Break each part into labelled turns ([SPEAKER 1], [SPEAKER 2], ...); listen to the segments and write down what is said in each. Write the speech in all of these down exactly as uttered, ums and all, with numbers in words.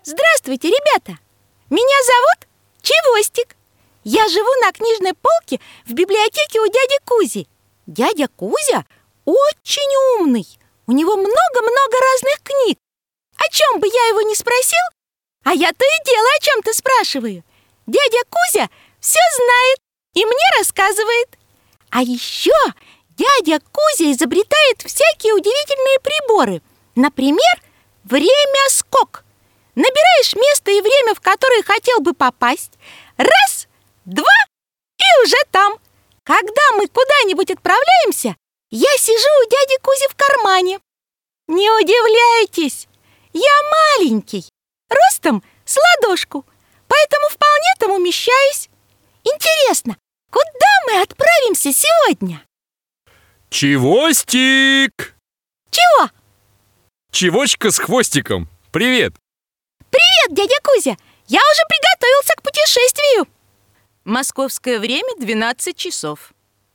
[SPEAKER 1] Здравствуйте, ребята! Меня зовут Чевостик. Я живу на книжной полке в библиотеке у дяди Кузи. Дядя Кузя очень умный. У него много-много разных книг. О чем бы я его ни спросил, а я то и дело о чем-то спрашиваю. Дядя Кузя все знает и мне рассказывает. А еще дядя Кузя изобретает всякие удивительные приборы. Например, время-скок. Набираешь место и время, в которое хотел бы попасть. Раз, два и уже там. Когда мы куда-нибудь отправляемся, я сижу у дяди Кузи в кармане. Не удивляйтесь, я маленький, ростом с ладошку, поэтому вполне там умещаюсь. Интересно, куда мы отправимся сегодня?
[SPEAKER 2] Чевостик!
[SPEAKER 1] Чего?
[SPEAKER 2] Чевочка с хвостиком. Привет!
[SPEAKER 1] Привет, дядя Кузя! Я уже приготовился к путешествию. Московское время двенадцать часов.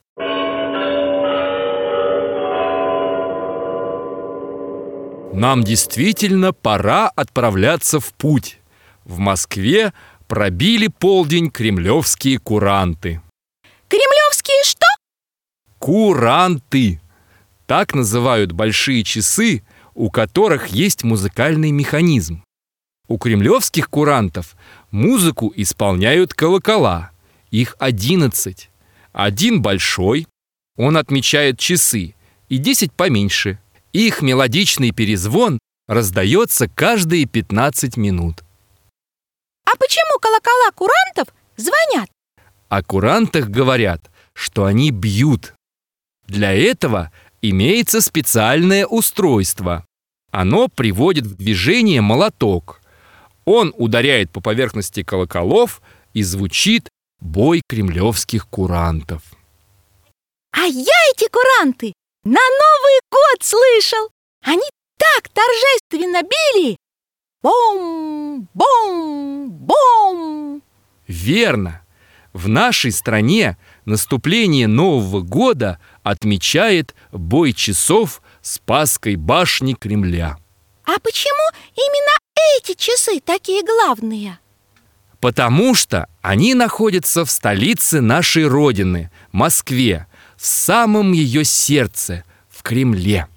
[SPEAKER 2] Нам действительно пора отправляться в путь. В Москве пробили полдень кремлевские куранты.
[SPEAKER 1] Кремлевские что?
[SPEAKER 2] Куранты. Так называют большие часы, у которых есть музыкальный механизм. У кремлевских курантов музыку исполняют колокола. Их одиннадцать. Один большой, он отмечает часы, и десять поменьше. Их мелодичный перезвон раздается каждые пятнадцать минут.
[SPEAKER 1] А почему колокола курантов звонят?
[SPEAKER 2] О курантах говорят, что они бьют. Для этого имеется специальное устройство. Оно приводит в движение молоток. Он ударяет по поверхности колоколов, и звучит бой кремлевских курантов.
[SPEAKER 1] А я эти куранты на Новый год слышал. Они так торжественно били. Бом, бом, бом.
[SPEAKER 2] Верно. В нашей стране наступление Нового года отмечает бой часов Спасской башни Кремля.
[SPEAKER 1] А почему именно эти часы такие главные?
[SPEAKER 2] Потому что они находятся в столице нашей Родины, Москве, в самом ее сердце, в Кремле.